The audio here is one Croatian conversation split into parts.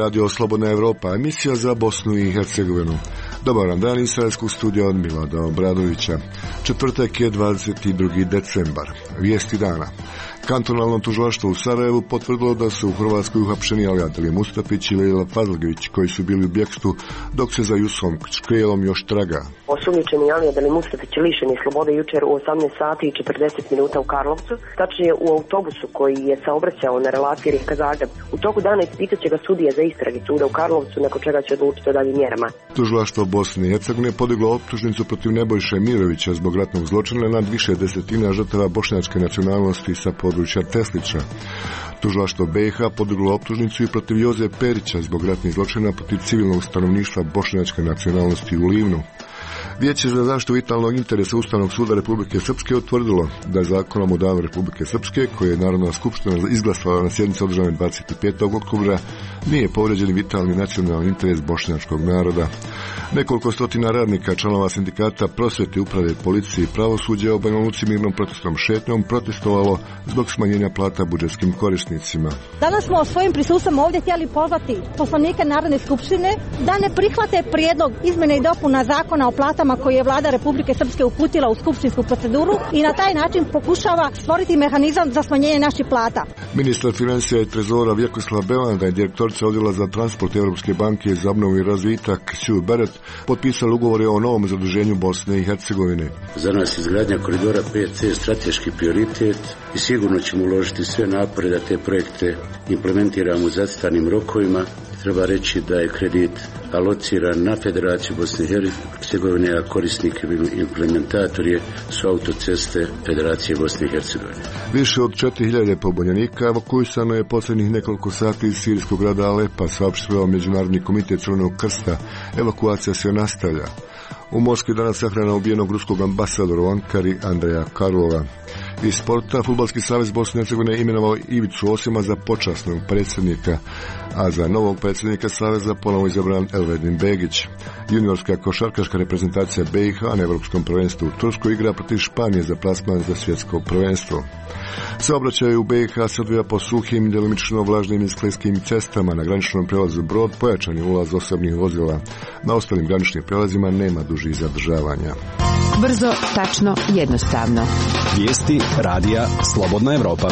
radio Slobodna Evropa, emisija za Bosnu i Hercegovinu. Dobar vam dan, izraelskog studija od Milada Obradovića. Četvrtak je 22. decembar. Vijesti dana. Kantonalno tužilaštvo u Sarajevu potvrdilo da su u Hrvatskoj uhapšeni Alija Mustafić i Lejla Fazlagić, koji su bili u bjekstvu, dok se za Jusom Škrijelom još traga. Osumnjičeni Alija Mustafić lišen je slobode jučer u 18 sati i 40 minuta u Karlovcu, tačnije u autobusu koji je saobraćao na relaciji Rijeka-Zagreb. U toku dana ispitat će ga sudija za istrage suda u Karlovcu, nakon čega će odlučiti o daljim mjerama. Tužilaštvo Bosne i Hercegovine podiglo optužnicu protiv Nebojše Mirovića zbog ratnog zločina nad više desetina žrtava bošnjačke nacionalnosti sa područja Teslića. Tužilaštvo BiH podiglo optužnicu i protiv Joze Perića zbog ratnih zločina protiv civilnog stanovništva bošnjačke nacionalnosti u Livnu. Vijeće za zaštitu vitalnog interesa Ustavnog suda Republike Srpske utvrdilo da je zakonom o danu Republike Srpske, koje je Narodna skupština izglasala na sjednici održanoj 25. oktobra, nije povrijeđen vitalni nacionalni interes bošnjačkog naroda. Nekoliko stotina radnika, članova sindikata prosvjete, uprave, policije i pravosuđa u Banja Luci mirnom protestnom šetnjom protestovalo zbog smanjenja plata budžetskim korisnicima. Danas smo svojim prisustvom ovdje htjeli pozvati poslanike Narodne skupštine da ne prihvate prijedlog izmjene i dopuna zakona o platama koji je Vlada Republike Srpske uputila u skupštinsku proceduru i na taj način pokušava stvoriti mehanizam za smanjenje naših plata. Ministar financija i trezora Vjekoslav Belanda i direktorica odjela za transport Europske banke za obnovu i razvitak Sue Barrett potpisali ugovore o novom zaduženju Bosne i Hercegovine. Za nas izgradnja koridora 5C strateški prioritet i sigurno ćemo uložiti sve napore da te projekte implementiramo u zacrtanim rokovima. Treba reći da je kredit alociran na Federaciju Bosne i Hercegovine, a korisnik i implementator su autoceste Federacije Bosne i Hercegovine. Više od 4000 pobunjenika evakuisano je posljednjih nekoliko sati iz sirijskog grada Alepa, saopštio Međunarodni komitet Crvenog krsta. Evakuacija se nastavlja. U Moskvi danas sahrana ubijenog ruskog ambasadora u Ankari Andreja Karlova. Iz sporta, Fudbalski savez Bosne i Hercegovine imenovao Ivicu Osima za počasnog predsjednika, a za novog predsjednika saveza ponovo izabran Elvedin Begić. Juniorska košarkaška reprezentacija BiH na Evropskom prvenstvu u Turskoj igra protiv Španije za plasman za svjetsko prvenstvo. Saobraćaj u BiH se odvija po suhim, djelomično vlažnim i sklizkim cestama. Na graničnom prelazu Brod pojačan je ulaz osobnih vozila. Na ostalim graničnim prelazima nema dužih zadržavanja. Brzo, tačno, jednostavno. Vijesti radija Slobodna Evropa.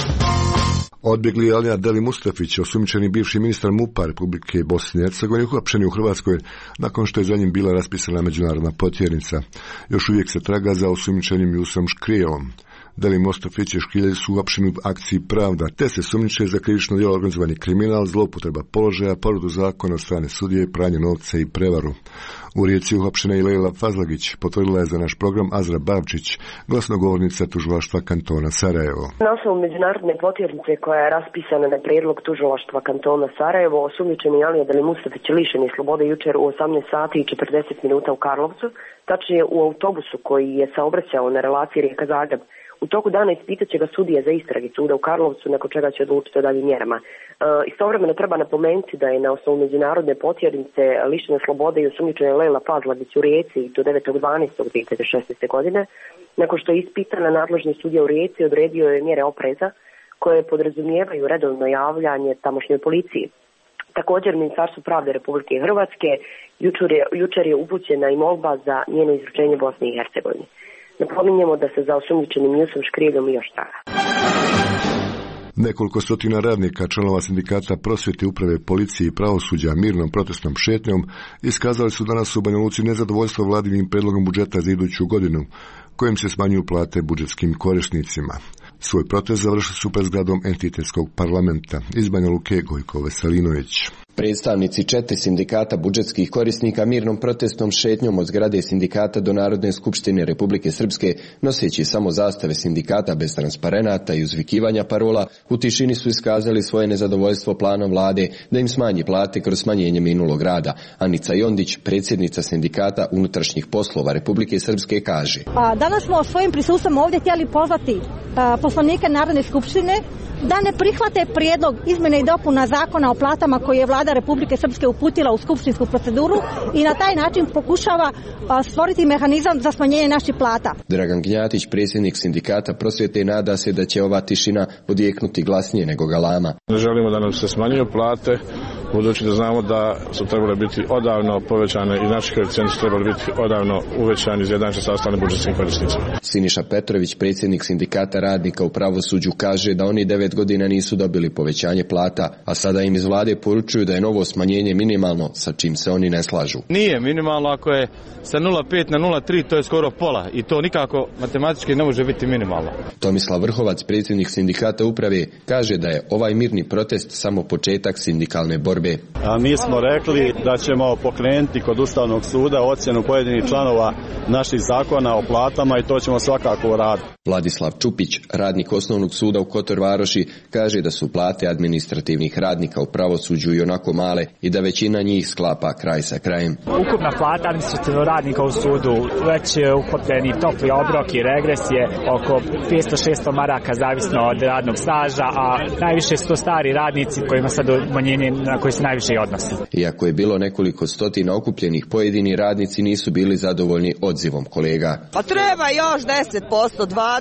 Odbjegli Alija Mustafić, osumnjičeni bivši ministar MUP-a Republike Bosne i Hercegovine, uhapšen u Hrvatskoj nakon što je za njim bila raspisana međunarodna potjernica. Još uvijek se traga za osumnjičenim Jusom Škrijelom. Mustafić i Škrilj su uhapšeni u akciji Pravda, te se sumnjiče za krivično djelo organizovani kriminal, zloupotreba položaja, povredu zakona od strane sudije, pranje novca i prevaru. U Rijeci uhapšena i Lejla Fazlagić, potvrdila je za naš program Azra Bavčić, glasnogovornica tužilaštva kantona Sarajevo. Na osnovu međunarodne potjernice koja je raspisana na prijedlog tužilaštva kantona Sarajevo, osumnjičeni Alija Mustafić lišen je slobode jučer u 18 sati i 40 minuta u Karlovcu, tačnije u autobusu koji je saobraćao na relaciji Rijeka-Zagreb. U toku dana ispitat će ga sudija za istrage suda u Karlovcu, nakon čega će odlučiti o daljim mjerama. Istovremeno treba napomenuti da je na osnovu međunarodne potjernice lišena slobode i osumnjičena Lejla Fazlagić u Rijeci do 9.12.2016. godine. Nakon što je ispitana, nadležni sudija u Rijeci odredio je mjere opreza koje podrazumijevaju redovno javljanje tamošnjoj policiji. Također, Ministarstvo pravde Republike Hrvatske jučer je upućena i molba za njeno izručenje Bosni i Hercegovini. Napominjemo da se za osumnjičenim Jusom Škrijeljom još traga. Nekoliko stotina radnika, članova sindikata prosvjete, uprave, policije i pravosuđa mirnom protestnom šetnjom iskazali su danas u Banja Luci nezadovoljstvo vladinim predlogom budžeta za iduću godinu, kojim se smanjuju plate budžetskim korisnicima. Svoj protest završili su pred zgradom entitetskog parlamenta. Iz Banja Luke, Gojko Veselinović. Predstavnici 4 sindikata budžetskih korisnika mirnom protestnom šetnjom od zgrade sindikata do Narodne skupštine Republike Srpske, noseći samo zastave sindikata bez transparenata i uzvikivanja parola, u tišini su iskazali svoje nezadovoljstvo planom vlade da im smanji plate kroz smanjenje minulog rada. Anica Jondić, predsjednica sindikata unutrašnjih poslova Republike Srpske, kaže: Danas smo svojim prisustvom ovdje htjeli pozvati poslanike Narodne skupštine da ne prihvate prijedlog izmjene i dopuna zakona o platama koji je Vlada vlada Republike Srpske uputila u skupštinsku proceduru i na taj način pokušava stvoriti mehanizam za smanjenje naših plata. Dragan Gnjatić, predsjednik sindikata prosvjete, nada se da će ova tišina odjeknuti glasnije nego galama. Ne želimo da nam se smanjuju plate, budući da znamo da su trebale biti odavno povećane i naši koeficijenti su trebali biti odavno uvećani iz jednače sa ostalim budžetskim korisnicima. Siniša Petrović, predsjednik sindikata radnika u pravosuđu, kaže da oni 9 godina nisu dobili povećanje plata, a sada im iz vlade poručuju da je novo smanjenje minimalno, sa čim se oni ne slažu. Nije minimalno, ako je sa 0,5 na 0,3, to je skoro pola i to nikako matematički ne može biti minimalno. Tomislav Vrhovac, predsjednik sindikata uprave, kaže da je ovaj mirni protest samo početak sindikalne borbe. A mi smo rekli da ćemo pokrenuti kod Ustavnog suda ocjenu pojedinih članova naših zakona o platama i to ćemo svakako uraditi. Vladislav Čupić, radnik Osnovnog suda u Kotor Varoši, kaže da su plate administrativnih radnika u pravosuđu i onako male i da većina njih sklapa kraj sa krajem. Ukupna plata administrativnog radnika u sudu već uklopljeni topli obrok i regres je oko 500-600 maraka zavisno od radnog staža, a najviše su to stari radnici kojima sad umanjenje na koji se najviše i odnosi. Iako je bilo nekoliko stotina okupljenih, pojedini radnici nisu bili zadovoljni odzivom kolega. Pa treba još 10%,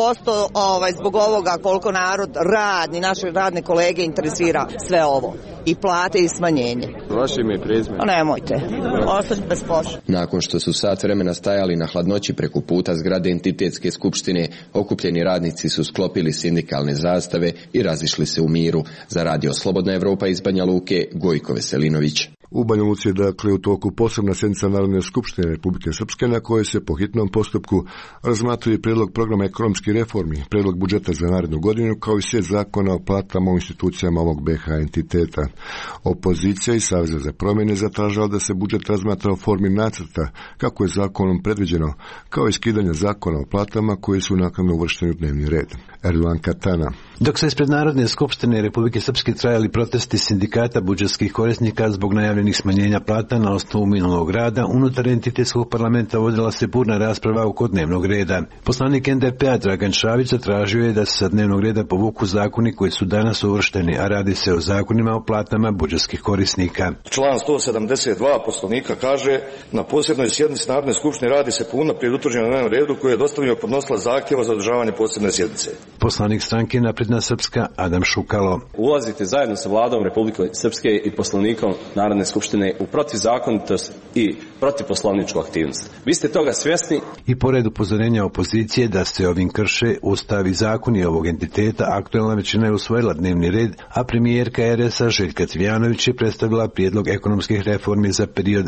20% zbog ovoga koliko narod radni, naše radne kolege interesira sve ovo. I plate i smanjenje. Vaše ime i prezime? Nemojte, ostati bez posla. Nakon što su sat vremena stajali na hladnoći preko puta zgrade entitetske skupštine, okupljeni radnici su sklopili sindikalne zastave i razišli se u miru. Za Radio Slobodna Evropa iz Banja Luke, Gojko Veselinović. U Banja Luci je dakle u toku posebna sjednica Narodne skupštine Republike Srpske na kojoj se po hitnom postupku razmatruje prijedlog programa ekonomskih reformi, prijedlog budžeta za narednu godinu kao i set zakona o platama u institucijama ovog BiH entiteta. Opozicija i Saveza za promjene zatražila da se budžet razmatra u formi nacrta kako je zakonom predviđeno, kao i skidanje zakona o platama koji su naknadno uvršteni u dnevni red. Erdogan Katana. Dok se ispred Narodne skupštine Republike Srpske trajali protesti sindikata budžetskih korisnika zbog najavljenih smanjenja plata na osnovu minulog rada, unutar entitetskog parlamenta vodila se burna rasprava oko dnevnog reda. Poslanik NDP-a Dragan Šavić zatražio je da se sa dnevnog reda povuku zakoni koji su danas uvršteni, a radi se o zakonima o platama budžetskih korisnika. Član 172 Poslovnika kaže: na posebnoj sjednici Narodne skupštine radi se po unaprijed utvrđenom dnevnom redu koji je dostavio podnosilac zahtjeva za održavanje posebne sjednice. Poslanik stranke Napredna Srpska Adam Šukalo. Ulazite zajedno sa vladom Republike Srpske i poslovnikom Narodne skupštine u protivzakonitost i protivposlovničku aktivnost. Vi ste toga svjesni. I pored upozorenja opozicije da se ovim krše Ustav i zakoni ovog entiteta, aktuelna većina je usvojila dnevni red, a premijerka RS-a Željka Cvijanović je predstavila prijedlog ekonomskih reformi za period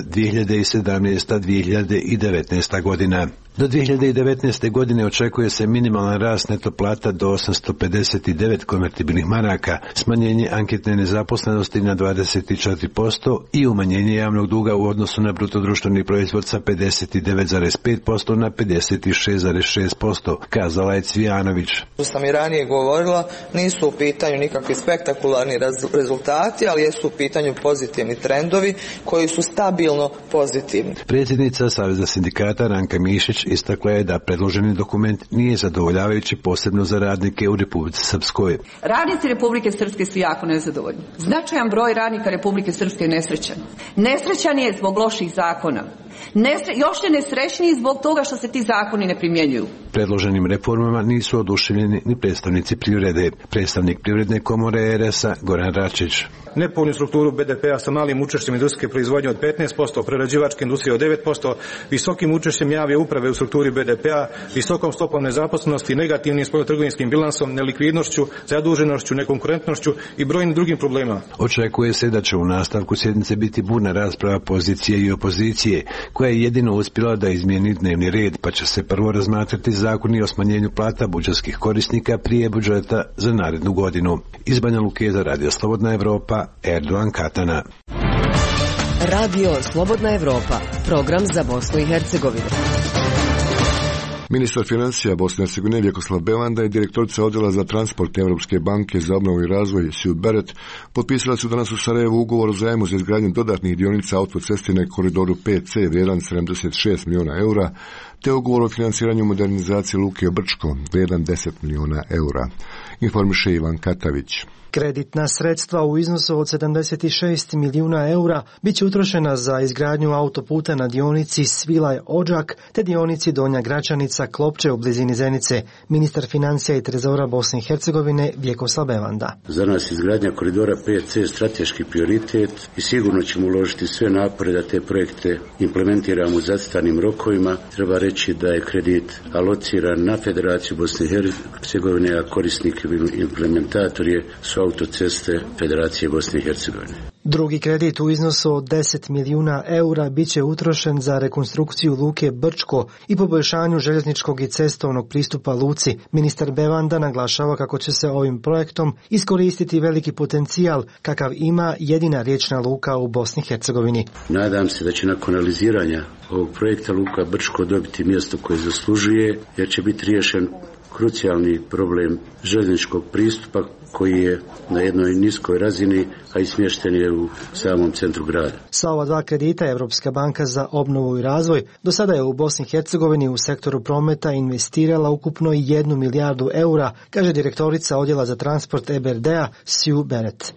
2017-2019 godina. Do 2019. godine očekuje se minimalan rast neto plata do 859 konvertibilnih maraka, smanjenje anketne nezaposlenosti na 24% i umanjenje javnog duga u odnosu na brutodruštveni proizvod sa 59,5% na 56,6%, kazala je Cvijanović. Što sam i ranije govorila, nisu u pitanju nikakvi spektakularni rezultati, ali jesu u pitanju pozitivni trendovi koji su stabilno pozitivni. Predsjednica Saveza sindikata Ranka Mišić istakla je da predloženi dokument nije zadovoljavajući posebno za radnike u Republici Srpskoj. Radnici Republike Srpske su jako nezadovoljni. Značajan broj radnika Republike Srpske je nesrećan. Nesrećan je zbog loših zakona. Još je nesrećniji zbog toga što se ti zakoni ne primjenjuju. Predloženim reformama nisu oduševljeni ni predstavnici privrede. Predstavnik Privredne komore RS-a Goran Račić. Nepovoljnu strukturu BDP-a sa malim učešćem industrijske proizvodnje od 15%, prerađivačke industrije od 9%, visokim učešćem javne uprave u strukturi BDP-a, visokom stopom nezaposlenosti, negativnim spoljnotrgovinskim bilansom, nelikvidnošću, zaduženošću, nekonkurentnošću i brojnim drugim problema. Očekuje se da će u nastavku sjednice biti burna rasprava pozicije i opozicije, koja je jedino uspjela da izmijeni dnevni red, pa će se prvo razmatrati zakoni o smanjenju plata budžetskih korisnika prije budžeta za narednu godinu. Iz Banja Luke za Radio Slobodna Evropa, Erdogan Katana. Radio Slobodna Evropa, program za Bosnu i Hercegovinu. Ministar financija Bosne i Hercegovine Vjekoslav Bevanda i direktorica odjela za transport Europske banke za obnovu i razvoj Sue Barrett potpisali su danas u Sarajevu ugovor o zajmu za izgradnju dodatnih dionica autoceste na koridoru 5C vrijedan 76 milijuna eura, te ugovor o financiranju modernizacije luke Brčko vrijedan 10 milijuna eura. Informiše Ivan Katavić. Kreditna sredstva u iznosu od 76 milijuna eura bit će utrošena za izgradnju autoputa na dionici Svilaj-Odžak te dionici Donja Gračanica-Klopče u blizini Zenice. Ministar financija i trezora Bosne i Hercegovine Vjekoslav Bevanda. Za nas izgradnja koridora 5C strateški prioritet i sigurno ćemo uložiti sve napore da te projekte implementiramo u zacrtanim rokovima. Treba reći da je kredit alociran na Federaciju Bosne i Hercegovine, a korisnik i implementator su autoceste Federacije Bosne i Hercegovine. Drugi kredit u iznosu od 10 milijuna eura bit će utrošen za rekonstrukciju luke Brčko i poboljšanju željezničkog i cestovnog pristupa luci. Ministar Bevanda naglašava kako će se ovim projektom iskoristiti veliki potencijal kakav ima jedina riječna luka u Bosni i Hercegovini. Nadam se da će nakon realiziranja ovog projekta luka Brčko dobiti mjesto koje zaslužuje, jer će biti riješen krucijalni problem željezničkog pristupa koji je na jednoj niskoj razini, a i smješten je u samom centru grada. Sa ova dva kredita Europska banka za obnovu i razvoj do sada je u Bosni i Hercegovini u sektoru prometa investirala ukupno 1 milijardu eura, kaže direktorica odjela za transport EBRD-a Sue Barrett.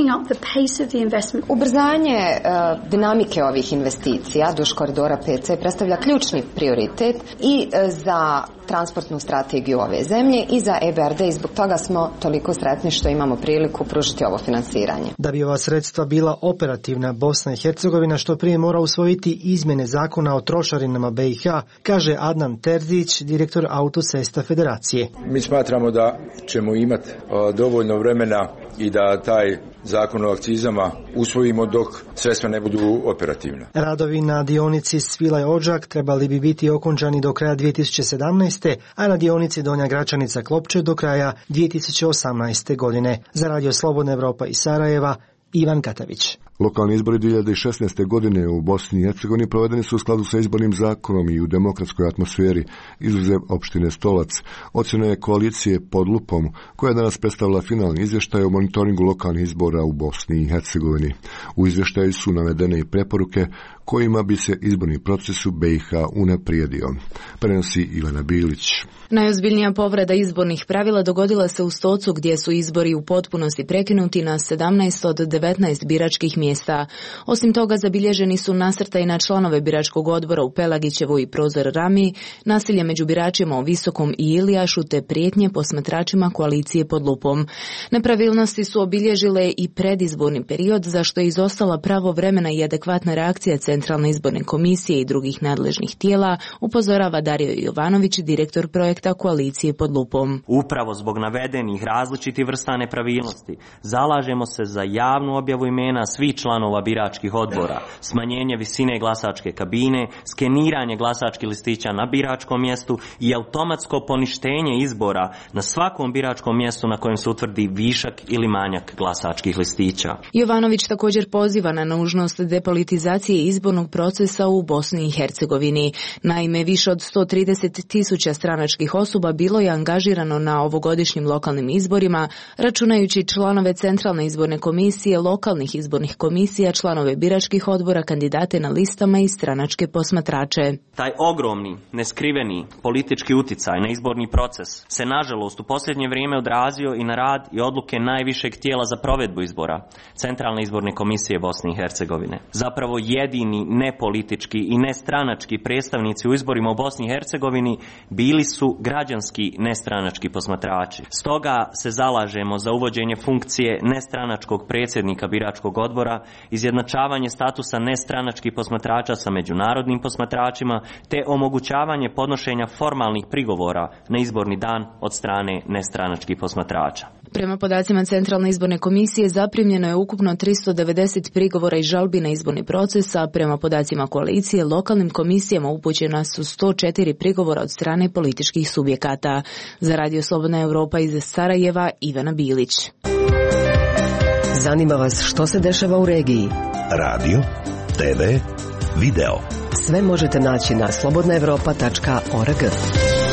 Ubrzanje dinamike ovih investicija duž koridora 5C predstavlja ključni prioritet i za transportnu strategiju ove zemlje i za EBRD i zbog toga smo toliko sretni što imamo priliku pružiti ovo financiranje. Da bi ova sredstva bila operativna, Bosna i Hercegovina što prije mora usvojiti izmjene zakona o trošarinama BiH, kaže Adnan Terzić, direktor Autocesta Federacije. Mi smatramo da ćemo imati dovoljno vremena i da taj zakon o akcizama usvojimo dok sredstva ne budu operativna. Radovi na dionici Svilaj-Odžak trebali bi biti okončani do kraja 2017. a na dionici Donja Gračanica-Klopče do kraja 2018. godine. Za Radio Slobodna Evropa iz Sarajeva, Ivan Katavić. Lokalni izbori 2016. godine u Bosni i Hercegovini provedeni su u skladu sa izbornim zakonom i u demokratskoj atmosferi, izuzev opštine Stolac. Ocjena je koalicije Pod lupom, koja je danas predstavila finalni izvještaj o monitoringu lokalnih izbora u Bosni i Hercegovini. U izvještaju su navedene i preporuke kojima bi se izborni proces u BiH unaprijedio. Prenosi Ivana Bilić. Najozbiljnija povreda izbornih pravila dogodila se u Stocu, gdje su izbori u potpunosti prekinuti na 17 od 19 biračkih mjesta. Osim toga, zabilježeni su nasrtaji na članove biračkog odbora u Pelagićevu i Prozor Rami, nasilje među biračima u Visokom i Ilijašu te prijetnje posmatračima koalicije Pod lupom. Nepravilnosti su obilježile i predizborni period, za što je izostala pravovremena i adekvatna reakcija Centralne izborne komisije i drugih nadležnih tijela, upozorava Dario Jovanović, direktor projekta koalicije Pod lupom. Upravo zbog navedenih različitih vrsta nepravilnosti zalažemo se za javnu objavu imena svih članova biračkih odbora, smanjenje visine glasačke kabine, skeniranje glasačkih listića na biračkom mjestu i automatsko poništenje izbora na svakom biračkom mjestu na kojem se utvrdi višak ili manjak glasačkih listića. Jovanović također poziva na nužnost depolitizacije izbornog procesa u Bosni i Hercegovini. Naime, više od 130.000 stranačkih osoba bilo je angažirano na ovogodišnjim lokalnim izborima, računajući članove Centralne izborne komisije, lokalnih izbornih komisija, članove biračkih odbora, kandidate na listama i stranačke posmatrače. Taj ogromni, neskriveni politički uticaj na izborni proces se nažalost u posljednje vrijeme odrazio i na rad i odluke najvišeg tijela za provedbu izbora, Centralne izborne komisije Bosne i Hercegovine. Zapravo jedini nepolitički i nestranački predstavnici u izborima u Bosni i Hercegovini bili su građanski nestranački posmatrači. Stoga se zalažemo za uvođenje funkcije nestranačkog predsjednika biračkog odbora, izjednačavanje statusa nestranačkih posmatrača sa međunarodnim posmatračima, te omogućavanje podnošenja formalnih prigovora na izborni dan od strane nestranačkih posmatrača. Prema podacima Centralne izborne komisije zaprimljeno je ukupno 390 prigovora i žalbi na izborni proces, a prema podacima koalicije lokalnim komisijama upućena su 104 prigovora od strane političkih subjekata. Za Radio Slobodna Evropa iz Sarajeva, Ivana Bilić. Zanima vas što se dešava u regiji? Radio, TV, video. Sve možete naći na slobodnaevropa.org.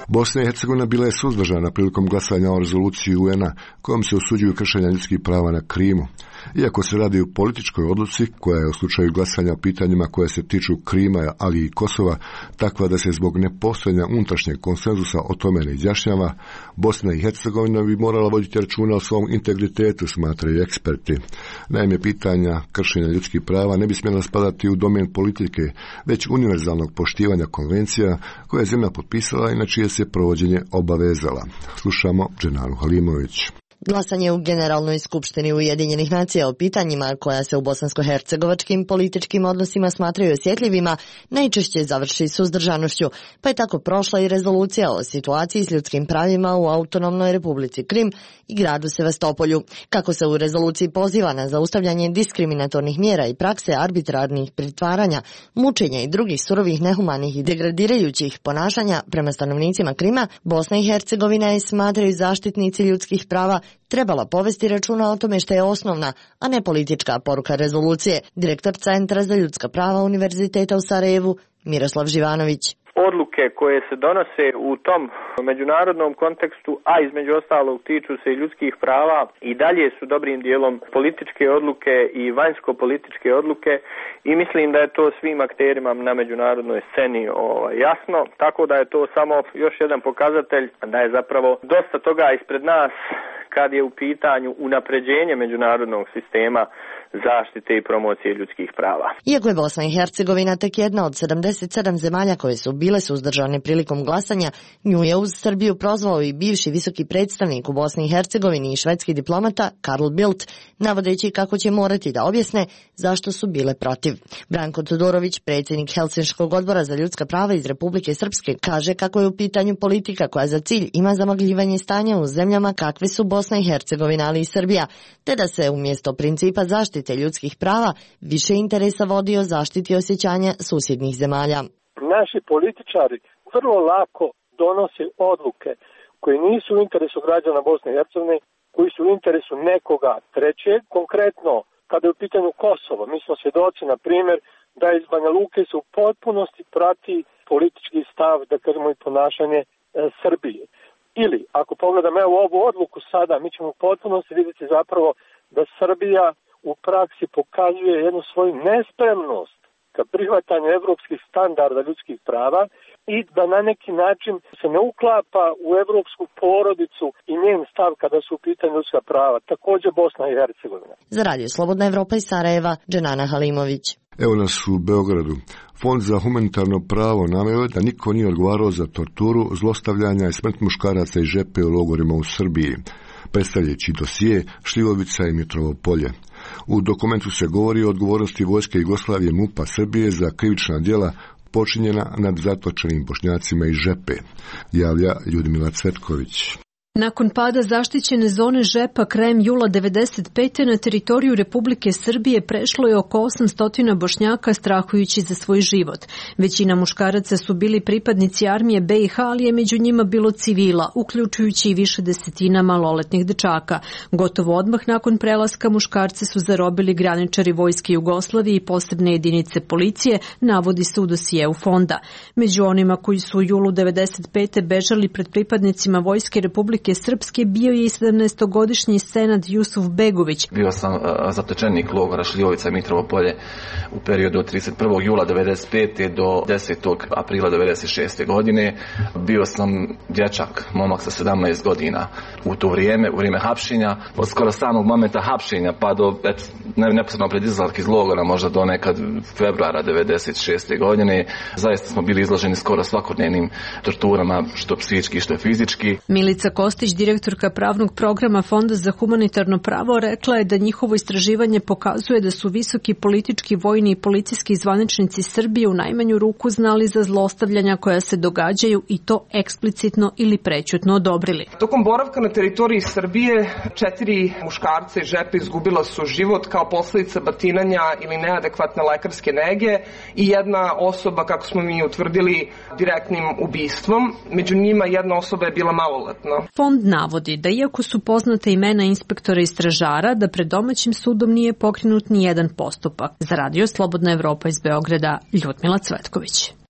Bosna i Hercegovina bila je suzdržana prilikom glasanja o rezoluciji UN-a kojom se osuđuju kršenja ljudskih prava na Krimu. Iako se radi o političkoj odluci koja je u slučaju glasanja o pitanjima koje se tiču Krima, ali i Kosova, takva da se zbog nepostojanja unutrašnjeg konsenzusa o tome ne izjašnjava, Bosna i Hercegovina bi morala voditi računa o svom integritetu, smatraju eksperti. Naime, pitanja kršenja ljudskih prava ne bi smjela spadati u domen politike, već univerzalnog poštivanja konvencija koje je zemlja potpisala i na čije se provođenje obavezala. Slušamo Dženanu Halimović. Glasanje u Generalnoj skupštini Ujedinjenih nacija o pitanjima koja se u bosansko-hercegovačkim političkim odnosima smatraju osjetljivima najčešće završi suzdržanošću, pa je tako prošla i rezolucija o situaciji s ljudskim pravima u autonomnoj Republici Krim i gradu Sevastopolju. Kako se u rezoluciji poziva na zaustavljanje diskriminatornih mjera i prakse arbitrarnih pritvaranja, mučenja i drugih surovih, nehumanih i degradirajućih ponašanja prema stanovnicima Krima, Bosna i Hercegovina je, smatraju zaštitnici ljudskih prava, trebala povesti računa o tome što je osnovna, a ne politička poruka rezolucije. Direktor Centra za ljudska prava Univerziteta u Sarajevu, Miroslav Živanović. Odluke koje se donose u tom međunarodnom kontekstu, a između ostalog tiču se i ljudskih prava, i dalje su dobrim dijelom političke odluke i vanjsko-političke odluke, i mislim da je to svim akterima na međunarodnoj sceni jasno, tako da je to samo još jedan pokazatelj da je zapravo dosta toga ispred nas kad je u pitanju unapređenje međunarodnog sistema zaštite i promocije ljudskih prava. Iako je Bosna i Hercegovina tek jedna od 77 zemalja koje su bile suzdržane prilikom glasanja, nju je uz Srbiju prozvao i bivši visoki predstavnik u Bosni i Hercegovini i švedski diplomata Karl Bildt, navodeći kako će morati da objasne zašto su bile protiv. Branko Todorović, predsjednik Helsinškog odbora za ljudska prava iz Republike Srpske, kaže kako je u pitanju politika koja za cilj ima zamagljivanje stanja u zemljama kakve su Bosna i Hercegovina, ali i Srbija, te da se umjesto principa zaštite ljudskih prava više interesa vodi o zaštiti osjećanja susjednih zemalja. Naši političari vrlo lako donose odluke koje nisu u interesu građana Bosne i Hercegovine, koji su u interesu nekoga trećeg. Konkretno, kada je u pitanju Kosovo, mi smo svjedoci, na primjer, da iz Banja Luke se u potpunosti prati politički stav, da kažemo i ponašanje Srbije. Ili, ako pogledamo ovu odluku sada, mi ćemo u potpunosti vidjeti zapravo da Srbija u praksi pokazuje jednu svoju nespremnost ka prihvatanju evropskih standarda ljudskih prava i da na neki način se ne uklapa u evropsku porodicu i njen stav kada su u pitanju ljudska prava. Također Bosna i Hercegovina. Za Radio Slobodna Evropa iz Sarajeva, Dženana Halimović. Evo nas u Beogradu. Fond za humanitarno pravo naveo da niko nije odgovarao za torturu, zlostavljanja i smrt muškaraca i žepe u logorima u Srbiji, predstavljajući dosije Šljivovica i Mitrovo Polje. U dokumentu se govori o odgovornosti vojske Jugoslavije MUP-a Srbije za krivična djela počinjena nad zatočenim Bošnjacima iz Žepe, javlja Ljudmila Cvetković. Nakon pada zaštićene zone Žepa krajem jula 1995. na teritoriju Republike Srbije prešlo je oko 800 Bošnjaka strahujući za svoj život. Većina muškaraca su bili pripadnici armije BiH, ali je među njima bilo civila, uključujući i više desetina maloletnih dečaka. Gotovo odmah nakon prelaska muškarce su zarobili graničari vojske Jugoslavije i posebne jedinice policije, navodi se u dosijeu fonda. Među onima koji su u julu 1995. bežali pred pripadnicima vojske Republike Srpske bio je i 17-godišnji Senad Jusuf Begović. Bio sam zatočenik logora Šljivovica i Mitrovo Polje u periodu od 31. jula 1995. do 10. aprila 1996. godine. Bio sam dječak, momak sa 17 godina u to vrijeme, u vrijeme hapšenja. Od skoro samog momenta hapšenja pa do neposredno pred izlazak iz logora, možda do nekad februara 1996. godine. Zaista smo bili izloženi skoro svakodnevnim torturama, što psihički, što fizički. Milica Kostić, direktorka pravnog programa Fonda za humanitarno pravo, rekla je da njihovo istraživanje pokazuje da su visoki politički, vojni i policijski zvaničnici Srbije u najmanju ruku znali za zlostavljanja koja se događaju i to eksplicitno ili prećutno odobrili. Tokom boravka na teritoriji Srbije 4 muškarca iz Žepe izgubila su život kao posljedica batinanja ili neadekvatne lekarske nege i jedna osoba, kako smo mi utvrdili, direktnim ubistvom. Među njima jedna osoba je bila maloletna. Fond navodi da iako su poznate imena inspektora i stražara, da pred domaćim sudom nije pokrenut ni jedan postupak. Za Radio Slobodna Evropa iz Beograda, Ljudmila Cvetković.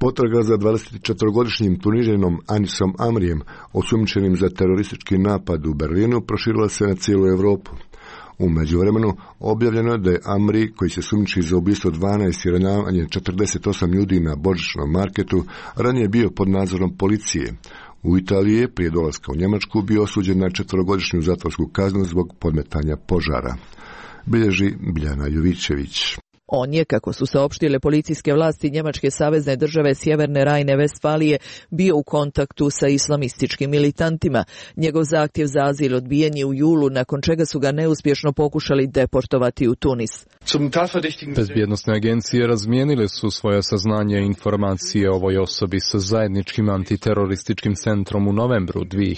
Potraga za 24-godišnjim Tunižanom Anisom Amrijem, osumnjičenim za teroristički napad u Berlinu, proširila se na cijelu Europu. U međuvremenu objavljeno je da je Amri, koji se sumnjiči za ubistvo 12 i ranjavanje 48 ljudi na božićnom marketu, ranije bio pod nadzorom policije. U Italiji je prije dolaska u Njemačku bio osuđen na 4-godišnju zatvorsku kaznu zbog podmetanja požara. Bilježi Biljana Jovićević. On je, kako su saopštile policijske vlasti Njemačke savezne države Sjeverne Rajne-Vestfalije, bio u kontaktu sa islamističkim militantima. Njegov zahtjev za azil odbijen je u julu, nakon čega su ga neuspješno pokušali deportovati u Tunis. Bezbjednosne agencije razmijenile su svoje saznanje i informacije o ovoj osobi sa zajedničkim antiterorističkim centrom u novembru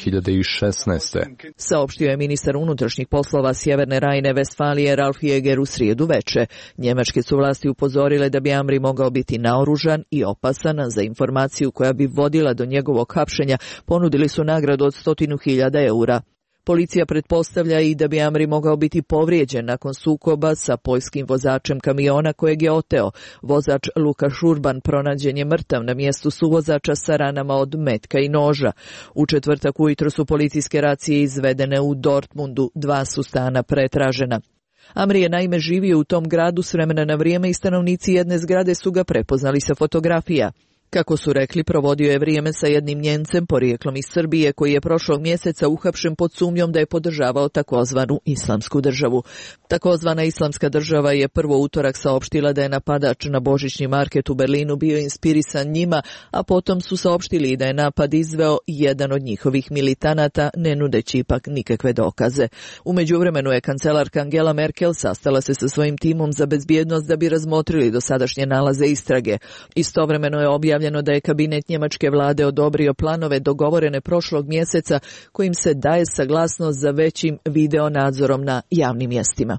2016. Saopštio je ministar unutrašnjih poslova Sjeverne Rajne-Vestfalije Ralf Jäger u srijedu veče. Njemačke su vlasti upozorile da bi Amri mogao biti naoružan i opasan. Za informaciju koja bi vodila do njegovog hapšenja ponudili su nagradu od 100.000 eura. Policija pretpostavlja i da bi Amri mogao biti povrijeđen nakon sukoba sa poljskim vozačem kamiona kojeg je oteo. Vozač Luka Šurban pronađen je mrtav na mjestu suvozača sa ranama od metka i noža. U četvrtak ujutro su policijske racije izvedene u Dortmundu, 2 su stana pretražena. Amri je naime živio u tom gradu s vremena na vrijeme i stanovnici jedne zgrade su ga prepoznali sa fotografija. Kako su rekli, provodio je vrijeme sa jednim Nijemcem porijeklom iz Srbije koji je prošlog mjeseca uhapšen pod sumnjom da je podržavao takozvanu islamsku državu. Takozvana islamska država je prvo utorak saopštila da je napadač na božićni market u Berlinu bio inspirisan njima, a potom su saopštili da je napad izveo jedan od njihovih militanata, ne nudeći ipak nikakve dokaze. U međuvremenu je kancelarka Angela Merkel sastala se sa svojim timom za bezbjednost da bi razmotrili dosadašnje nalaze istrage. Istovremeno je objavljeno da je kabinet njemačke vlade odobrio planove dogovorene prošlog mjeseca kojim se daje saglasnost za većim video nadzorom na javnim mjestima.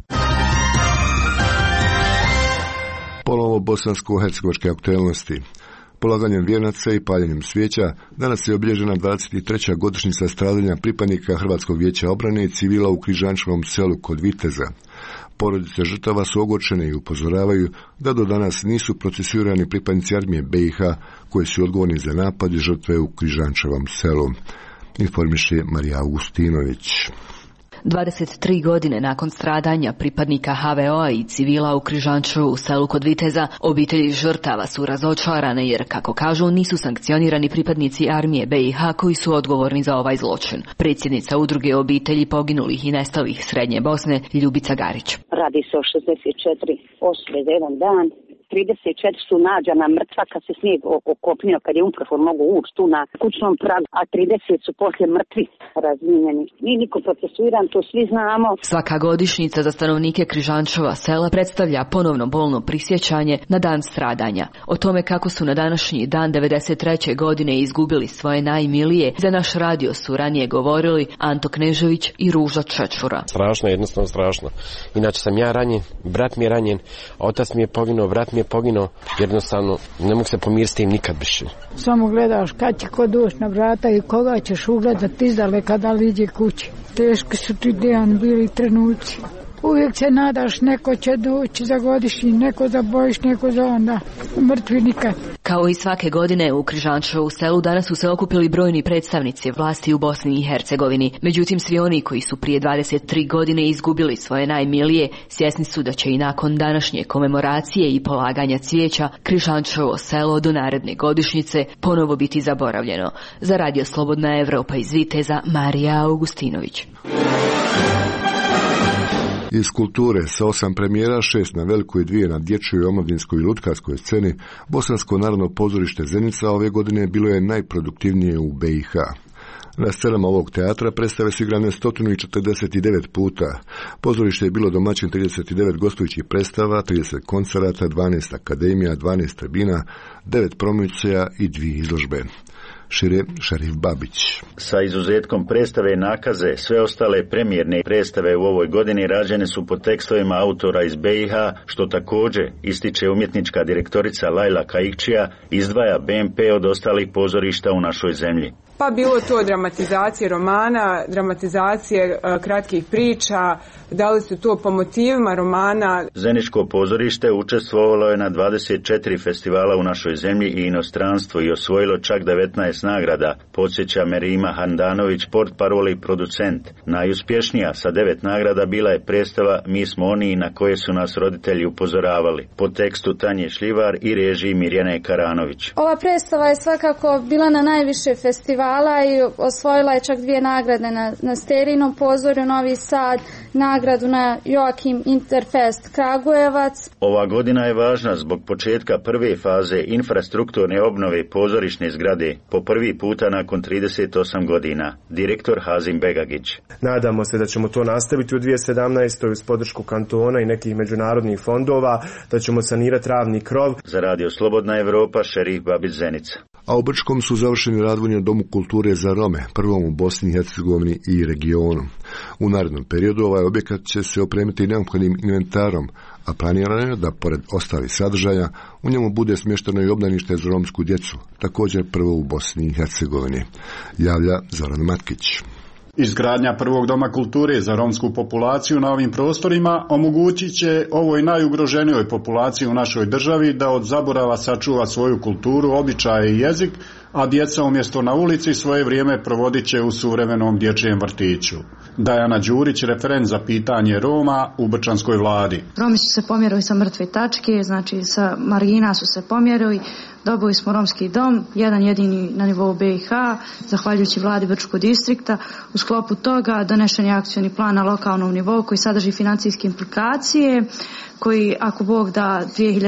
Ponovo bosansko-hercegovačke aktualnosti. Polaganjem vijenaca i paljenjem svijeća danas je obilježena 23. godišnjica stradanja pripadnika Hrvatskog vijeća obrane i civila u Križančevom selu kod Viteza. Porodice žrtava su ogorčene i upozoravaju da do danas nisu procesuirani pripadnici armije BiH koji su odgovorni za napad i žrtve u Križančevom selu. Informiše Marija Augustinović. 23 godine nakon stradanja pripadnika HVO-a i civila u Križančevu u selu kod Viteza, obitelji žrtava su razočarane jer, kako kažu, nisu sankcionirani pripadnici armije BiH koji su odgovorni za ovaj zločin. Predsjednica udruge obitelji poginulih i nestalih Srednje Bosne, Ljubica Garić. Radi se o 64 osobe za jedan dan. 34 su nađena mrtva kad se snijeg okopnio, kad je umpravo mogu ući tu na kućnom pragu, a 30 su poslije mrtvi razmijenjeni. Nije niko procesuiran, to svi znamo. Svaka godišnjica za stanovnike Križančeva sela predstavlja ponovno bolno prisjećanje na dan stradanja. O tome kako su na današnji dan 93. godine izgubili svoje najmilije, za naš radio su ranije govorili Anto Knežević i Ruža Čečura. Strašno, jednostavno strašno. Inače sam ja ranjen, brat mi je ranjen, otac mi je poginuo, brat mi je poginuo, jednostavno ne mogu se pomiriti s tim nikad više. Samo gledaš kad će ko doći na vrata i koga ćeš ugledati izdaleka da li iđe kući. Teški su ti dan bili trenuci. Uvijek se nadaš, neko će doći za godišnji, neko za bojiš, neko za onda. Mrtvi nikad. Kao i svake godine u Križančevu selu danas su se okupili brojni predstavnici vlasti u Bosni i Hercegovini. Međutim, svi oni koji su prije 23 godine izgubili svoje najmilije, svjesni su da će i nakon današnje komemoracije i polaganja cvijeća Križančevo selo do naredne godišnjice ponovo biti zaboravljeno. Za Radio Slobodna Evropa iz Viteza, Marija Augustinović. Iz kulture sa 8 premijera, 6 na velikoj i 2 na dječjoj, omladinskoj i lutkarskoj sceni, Bosansko narodno pozorište Zenica ove godine bilo je najproduktivnije u BiH. Na scenama ovog teatra predstave su igrane 149 puta. Pozorište je bilo domaćin 39 gostujućih predstava, 30 koncerata, 12 akademija, 12 tribina, 9 promocija i 2 izložbe. Šire Šarif Babić. Sa izuzetkom predstave i nakaze, sve ostale premijerne predstave u ovoj godini rađene su po tekstovima autora iz BiH, što također ističe umjetnička direktorica Lajla Kaikčija, izdvaja BMP od ostalih pozorišta u našoj zemlji. Pa bilo to dramatizacije romana, dramatizacije kratkih priča, da li su to po motivima romana. Zeničko pozorište učestvovalo je na 24 festivala u našoj zemlji i inostranstvu i osvojilo čak 19 nagrada, podsjeća Merima Handanović, portparol i producent. Najuspješnija sa 9 nagrada bila je predstava Mi smo oni na koje su nas roditelji upozoravali, po tekstu Tanje Šljivar i režiji Mirjane Karanović. Ova predstava je svakako bila na najviše festivala i osvojila je čak 2 nagrade na Sterinom pozorju Novi Sad, nagradu na Joakim Interfest Kragujevac. Ova godina je važna zbog početka prve faze infrastrukturne obnove pozorišne zgrade po prvi puta nakon 38 godina. Direktor Hazim Begagić. Nadamo se da ćemo to nastaviti u 2017. uz podršku kantona i nekih međunarodnih fondova, da ćemo sanirati ravni krov. Za Radio Slobodna Evropa, Šerif Babić, Zenica. A u Brčkom su završeni radovi na Domu kulture za Rome, prvom u Bosni i Hercegovini i regionu. U narednom periodu ovaj objekat će se opremiti neophodnim inventarom, a planirano je da, pored ostalih sadržaja, u njemu bude smješteno i obdanište za romsku djecu, također prvo u Bosni i Hercegovini, javlja Zoran Matkić. Izgradnja prvog doma kulture za romsku populaciju na ovim prostorima omogućit će ovoj najugroženijoj populaciji u našoj državi da od zaborava sačuva svoju kulturu, običaje i jezik, a djeca umjesto na ulici svoje vrijeme provodit će u suvremenom dječjem vrtiću. Dajana Đurić, referent za pitanje Roma u Brčanskoj vladi. Romi su se pomjerili sa mrtve tačke, znači sa margina su se pomjerili. Dobili smo romski dom, jedan jedini na nivou BiH, zahvaljujući vladi Brčkog distrikta. U sklopu toga donešen je akcioni plan na lokalnom nivou koji sadrži financijske implikacije, koji, ako Bog da,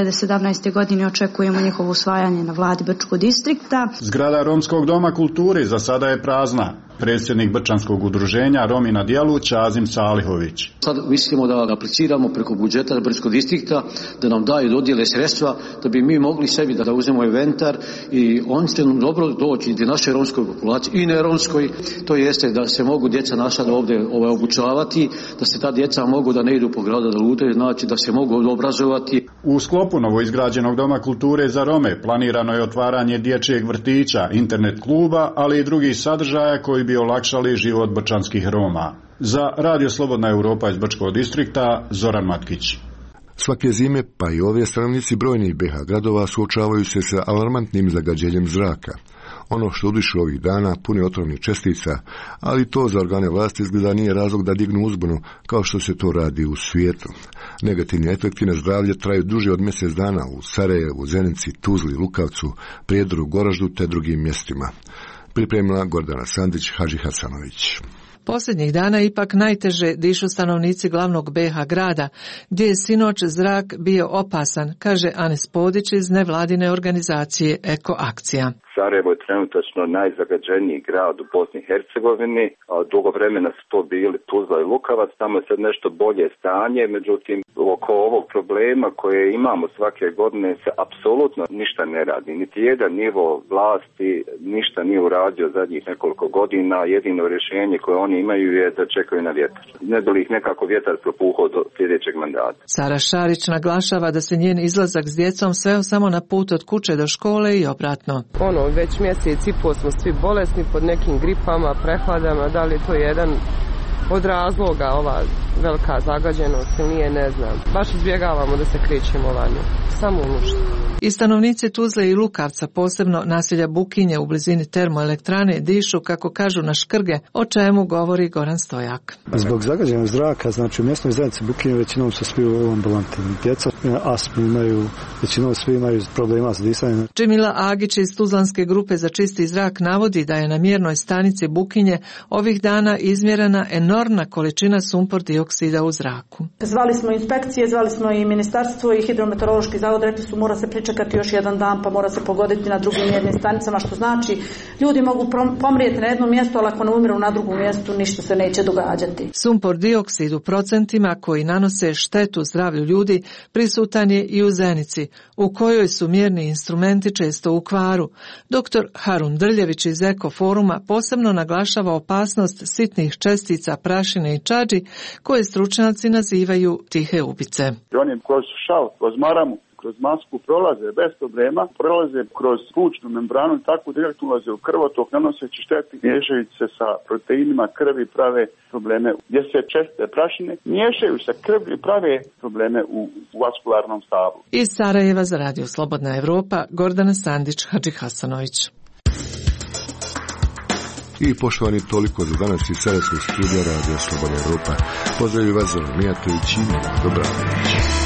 2017. godine očekujemo njihovo usvajanje na vladi Brčkog distrikta. Zgrada Romskog doma kulture za sada je prazna. Predsjednik Brčanskog udruženja Romi na djelu Čazim Salihović. Sad mislimo da apliciramo preko budžeta Brčkog distrikta, da nam daju dodijele sredstva, da bi mi mogli sebi da uzmemo inventar i on će nam dobro doći i naše romskoj populaciji i neromskoj, to jeste da se mogu djeca naša da ovdje obučavati, da se ta djeca mogu da ne idu po gradu da lutaju, znači da se mogu obrazovati. U sklopu novoizgrađenog Doma kulture za Rome planirano je otvaranje dječjeg vrtića, internet kluba, ali i drugih sadržaja koji bi olakšali život brčanskih Roma. Za Radio Slobodna Europa iz Brčkog distrikta, Zoran Matkić. Svake zime, pa i ove, stanovnici brojnih BiH gradova suočavaju se sa alarmantnim zagađenjem zraka. Ono što udišu ovih dana pune otrovnih čestica, ali to za organe vlasti izgleda nije razlog da dignu uzbunu kao što se to radi u svijetu. Negativni efekti na zdravlje traju duže od mjesec dana u Sarajevu, Zenici, Tuzli, Lukavcu, Prijedoru, Goraždu te drugim mjestima. Pripremila Gordana Sandić, Hadži Hasanović. Posljednjih dana ipak najteže dišu stanovnici glavnog BiH grada, gdje je sinoć zrak bio opasan, kaže Anis Podić iz nevladine organizacije Eko Akcija. Sarajevo je trenutačno najzagađeniji grad u Bosni i Hercegovini, a dugo vremena su to bili Tuzla i Lukavac, tamo je sad nešto bolje stanje, međutim oko ovog problema koje imamo svake godine se apsolutno ništa ne radi. Niti jedan nivo vlasti ništa nije uradio zadnjih nekoliko godina, jedino rješenje koje oni imaju je da čekaju na vjetar. Ne bi li ih nekako vjetar propuhao do sljedećeg mandata. Sara Šarić naglašava da se njen izlazak s djecom sveo samo na put od kuće do škole i obratno. Već mjesec i pol smo svi bolesni pod nekim gripama, prehladama, da li je to jedan od razloga ova velika zagađenost ili nije, ne znam. Baš izbjegavamo da se krećemo vanje, samo u nuždu. I stanovnici Tuzle i Lukavca, posebno naselja Bukinje u blizini termoelektrane, dišu, kako kažu, na škrge, o čemu govori Goran Stojak. Zbog zagađenog zraka, znači u mjesnoj zajednici Bukinje većinom su svi u ambulanti. Djeca astmu imaju, većinom svi imaju problema s disanjem. Džemila Agić iz Tuzlanske grupe za čisti zrak navodi da je na mjernoj stanici Bukinje ovih dana izmjerena enormna količina sumpor dioksida u zraku. Zvali smo inspekcije, zvali smo i ministarstvo i hidrometeorološki zavod, rekli su mora se pričekati još jedan dan, pa mora se pogoditi na drugim mjernim stanicama, što znači ljudi mogu pomrijeti na jednom mjestu, ali ako ne umiru na drugom mjestu, ništa se neće događati. Sumpor dioksid u procentima koji nanose štetu zdravlju ljudi prisutan je i u Zenici, u kojoj su mjerni instrumenti često u kvaru. Dr. Harun Drljević iz Eko foruma posebno naglašava opasnost sitnih čestica prašine i čađi, koje stručnjaci nazivaju tihe ubice. Oni koji su šao, kroz maramu, kroz masku prolaze bez problema, prolaze kroz plućnu membranu i tako direktno ulaze u krvotok, nanoseći šteti, miješajući se sa proteinima krvi, prave probleme. Gdje se česte prašine miješaju sa krvi i prave probleme u vaskularnom stavu. Iz Sarajeva za Radio Slobodna Evropa, Gordana Sandić, Hadži Hasanović. I poštovani, toliko za danas iz Sarajevskog studija Radio Slobodna Evropa. Pozdravljaju vas, Mijatović i Dobra večer.